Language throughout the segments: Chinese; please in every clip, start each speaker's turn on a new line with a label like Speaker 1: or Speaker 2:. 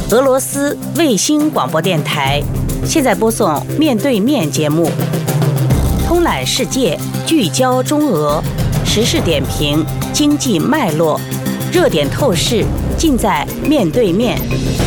Speaker 1: 俄罗斯卫星广播电台，现在播送面对面节目，通览世界，聚焦中俄，时事点评，经济脉络，热点透视，尽在面对面。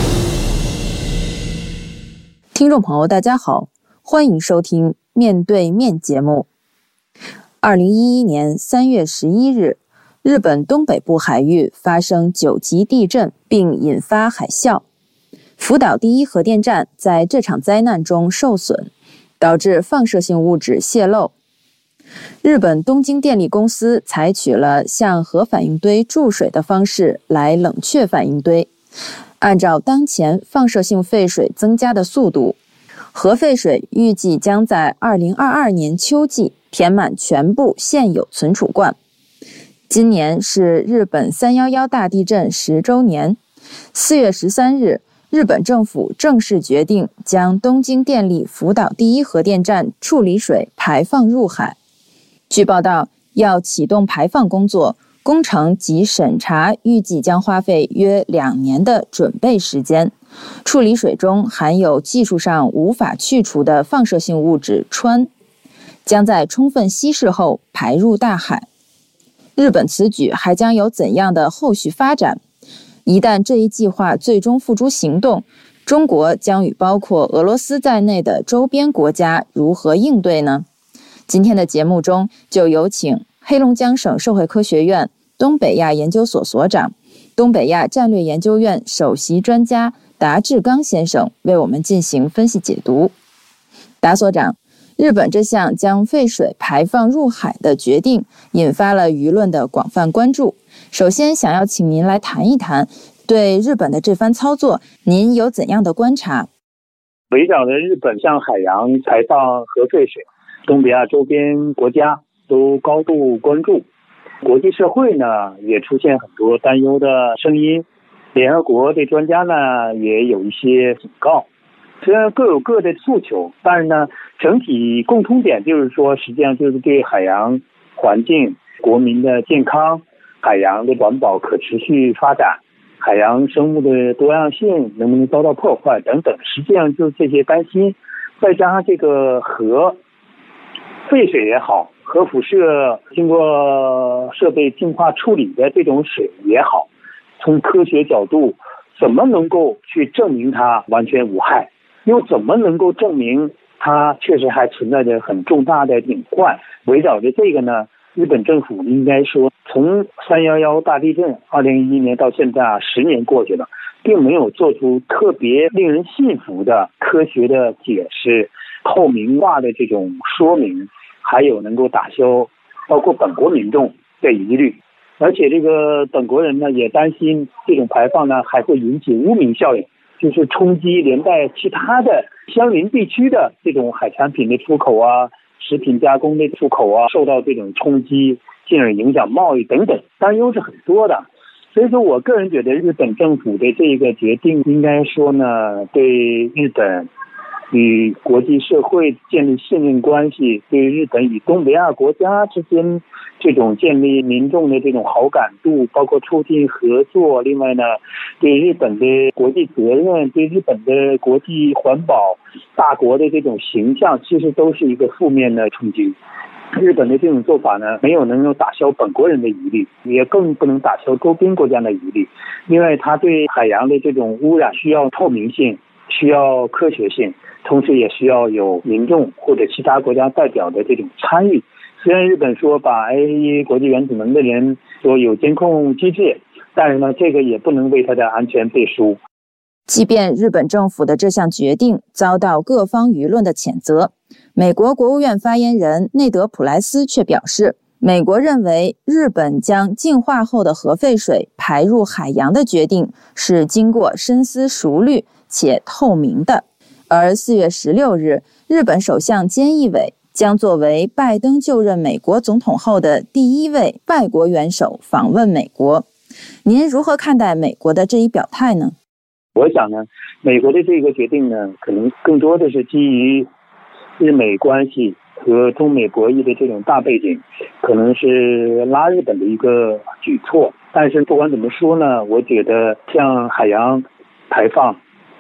Speaker 2: 听众朋友，大家好，欢迎收听面对面节目。2011年3月11日，日本东北部海域发生9级地震，并引发海啸。福岛第一核电站在这场灾难中受损，导致放射性物质泄漏。日本东京电力公司采取了向核反应堆注水的方式来冷却反应堆。按照当前放射性废水增加的速度，核废水预计将在2022年秋季填满全部现有存储罐。今年是日本311大地震10周年。4月13日，日本政府正式决定将东京电力福岛第一核电站处理水排放入海。据报道，要启动排放工作，工程及审查预计将花费约2年的准备时间。处理水中含有技术上无法去除的放射性物质氚，将在充分稀释后排入大海。日本此举还将有怎样的后续发展？一旦这一计划最终付诸行动，中国将与包括俄罗斯在内的周边国家如何应对呢？今天的节目中，就有请黑龙江省社会科学院东北亚研究所所长、东北亚战略研究院首席专家达志刚先生为我们进行分析解读。达所长，日本这项将废水排放入海的决定引发了舆论的广泛关注。首先想要请您来谈一谈对日本的这番操作，您有怎样的观察？
Speaker 3: 围绕着日本向海洋排放核废水，东北亚周边国家都高度关注，国际社会呢也出现很多担忧的声音，联合国的专家呢也有一些警告。虽然各有各的诉求，但是呢整体共通点就是说，实际上就是对海洋环境、国民的健康、海洋的环保可持续发展、海洋生物的多样性能不能遭到破坏等等，实际上就是这些担心，再加上这个核废水也好，核辐射经过设备净化处理的这种水也好，从科学角度怎么能够去证明它完全无害，又怎么能够证明它确实还存在着很重大的隐患？围绕着这个呢，日本政府应该说，从311大地震2011年到现在10年过去了，并没有做出特别令人信服的科学的解释、透明化的这种说明，还有能够打消包括本国民众的疑虑。而且这个本国人呢也担心这种排放呢还会引起污名效应，就是冲击连带其他的相邻地区的这种海产品的出口啊、食品加工的出口啊受到这种冲击，进而影响贸易等等，担忧是很多的。所以说我个人觉得日本政府的这个决定应该说呢，对日本与国际社会建立信任关系，对日本与东北亚国家之间这种建立民众的这种好感度，包括促进合作，另外呢对日本的国际责任，对日本的国际环保大国的这种形象，其实都是一个负面的冲击。日本的这种做法呢，没有能够打消本国人的疑虑，也更不能打消周边国家的疑虑。另外它对海洋的这种污染需要透明性，需要科学性，同时也需要有民众或者其他国家代表的这种参与。虽然日本说把 IAEA 国际原子能的人说有监控机制，但是呢这个也不能为它的安全背书。
Speaker 2: 即便日本政府的这项决定遭到各方舆论的谴责，美国国务院发言人内德普莱斯却表示，美国认为日本将净化后的核废水排入海洋的决定是经过深思熟虑且透明的。而4月16日，日本首相菅义伟将作为拜登就任美国总统后的第一位外国元首访问美国。您如何看待美国的这一表态呢？
Speaker 3: 我想呢，美国的这个决定呢，可能更多的是基于日美关系和中美博弈的这种大背景，可能是拉日本的一个举措。但是不管怎么说呢，我觉得像海洋排放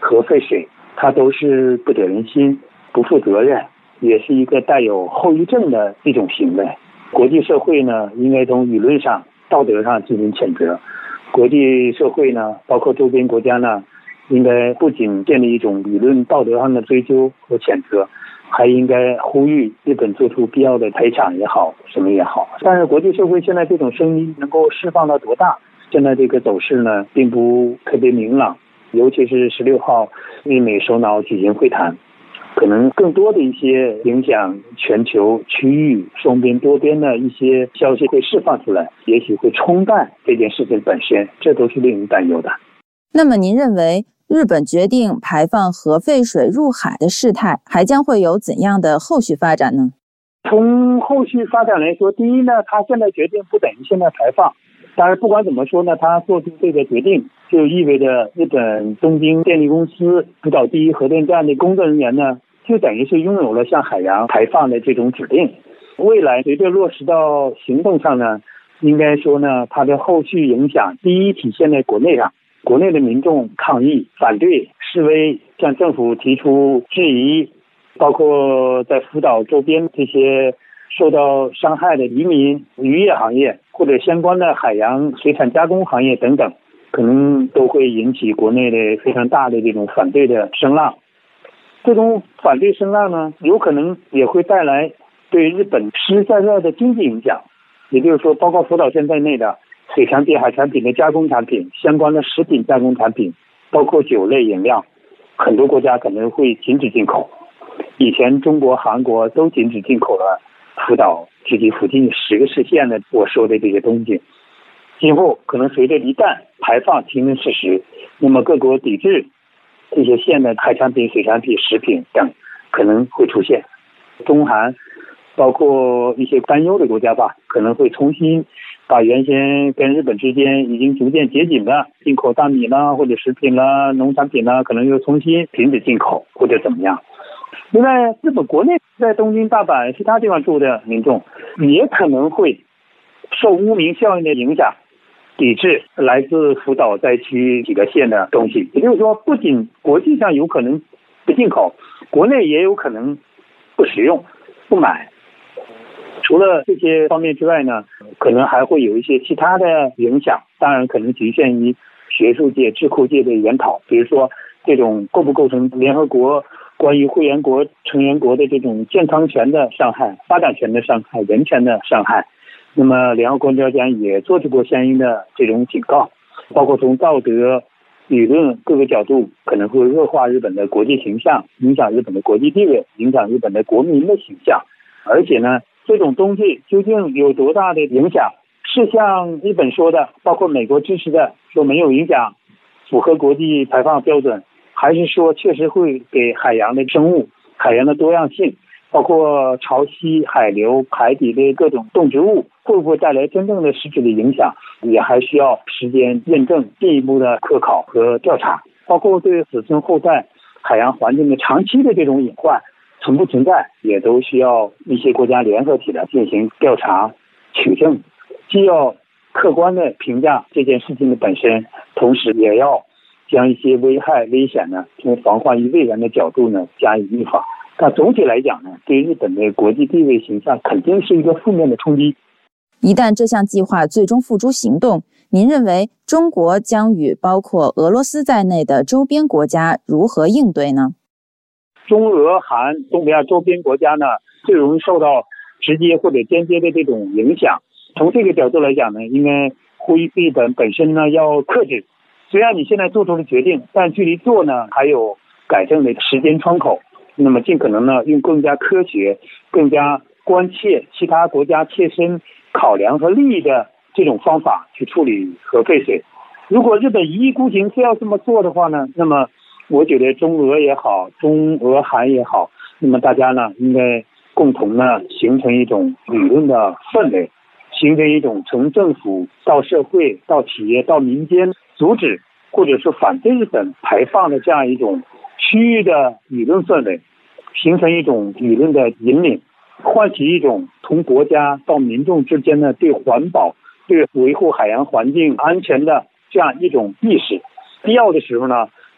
Speaker 3: 核废水，它都是不得人心、不负责任，也是一个带有后遗症的一种行为。国际社会呢，应该从舆论上、道德上进行谴责。国际社会呢，包括周边国家呢，应该不仅建立一种舆论道德上的追究和谴责，还应该呼吁日本做出必要的赔偿也好，什么也好。但是国际社会现在这种声音能够释放到多大？现在这个走势呢，并不特别明朗。尤其是16号日美首脑举行会谈，可能更多的一些影响全球区域双边多边的一些消息会释放出来，也许会冲淡这件事情本身，这都是令人担忧的。
Speaker 2: 那么您认为日本决定排放核废水入海的事态还将会有怎样的后续发展呢？
Speaker 3: 从后续发展来说，第一呢，他现在决定不等于现在排放。当然不管怎么说呢，他做出这个决定就意味着日本东京电力公司福岛第一核电站的工作人员呢，就等于是拥有了向海洋排放的这种指令。未来随着落实到行动上呢，应该说呢，它的后续影响第一体现在国内上，国内的民众抗议、反对、示威，向政府提出质疑，包括在福岛周边这些受到伤害的渔民、渔业行业或者相关的海洋水产加工行业等等，可能都会引起国内的非常大的这种反对的声浪。这种反对声浪呢，有可能也会带来对日本实实在在的经济影响，也就是说，包括福岛县在内的水产品、海产品的加工产品、相关的食品加工产品，包括酒类饮料，很多国家可能会禁止进口。以前中国、韩国都禁止进口了福岛以及附近10个市县的我说的这些东西，今后可能随着一旦排放形成事实，那么各国抵制这些县的海产品、水产品、食品等可能会出现。中韩包括一些担忧的国家吧，可能会重新把原先跟日本之间已经逐渐节紧的进口大米啦或者食品啦、农产品啦，可能又重新停止进口或者怎么样。另外，日本国内在东京、大阪其他地方住的民众也可能会受污名效应的影响，抵制来自福岛灾区几个县的东西。也就是说，不仅国际上有可能不进口，国内也有可能不使用、不买。除了这些方面之外呢，可能还会有一些其他的影响，当然可能局限于学术界、智库界的研讨，比如说这种构不构成联合国关于会员国、成员国的这种健康权的伤害、发展权的伤害、人权的伤害。那么联合国专家也做出过相应的这种警告，包括从道德、理论各个角度可能会恶化日本的国际形象，影响日本的国际地位，影响日本的国民的形象。而且呢，这种东西究竟有多大的影响，是像日本说的，包括美国支持的说没有影响，符合国际排放标准，还是说确实会给海洋的生物、海洋的多样性，包括潮汐、海流、海底的各种动植物，会不会带来真正的实质的影响，也还需要时间验证、进一步的科考和调查。包括对子孙后代海洋环境的长期的这种隐患存不存在，也都需要一些国家联合起来进行调查取证，既要客观的评价这件事情的本身，同时也要将一些危害危险呢，从防患于未然的角度呢加以预防。但总体来讲呢，对日本的国际地位形象肯定是一个负面的冲击。
Speaker 2: 一旦这项计划最终付诸行动，您认为中国将与包括俄罗斯在内的周边国家如何应对呢？
Speaker 3: 中俄韩东北亚周边国家呢，最容易受到直接或者间接的这种影响。从这个角度来讲呢，应该呼吁日本本身呢要克制。虽然你现在做出了决定，但距离做呢还有改正的时间窗口。那么尽可能呢用更加科学、更加关切其他国家切身考量和利益的这种方法去处理核废水。如果日本一意孤行非要这么做的话呢，那么我觉得中俄也好，中俄韩也好，那么大家呢应该共同呢形成一种舆论的氛围，形成一种从政府到社会到企业到民间阻止或者是反对日本排放的这样一种区域的舆论氛围，形成一种舆论的引领，唤起一种从国家到民众之间的对环保、对维护海洋环境安全的这样一种意识。必要的时候呢，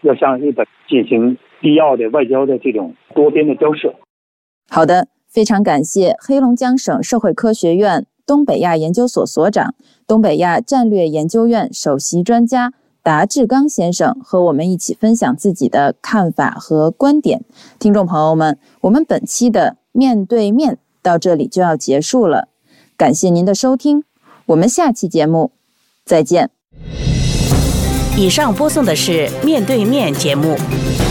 Speaker 3: 要向日本进行必要的外交的这种多边的交涉。
Speaker 2: 好的，非常感谢黑龙江省社会科学院东北亚研究所所长、东北亚战略研究院首席专家达志刚先生和我们一起分享自己的看法和观点。听众朋友们，我们本期的面对面到这里就要结束了，感谢您的收听，我们下期节目再见。
Speaker 1: 以上播送的是面对面节目。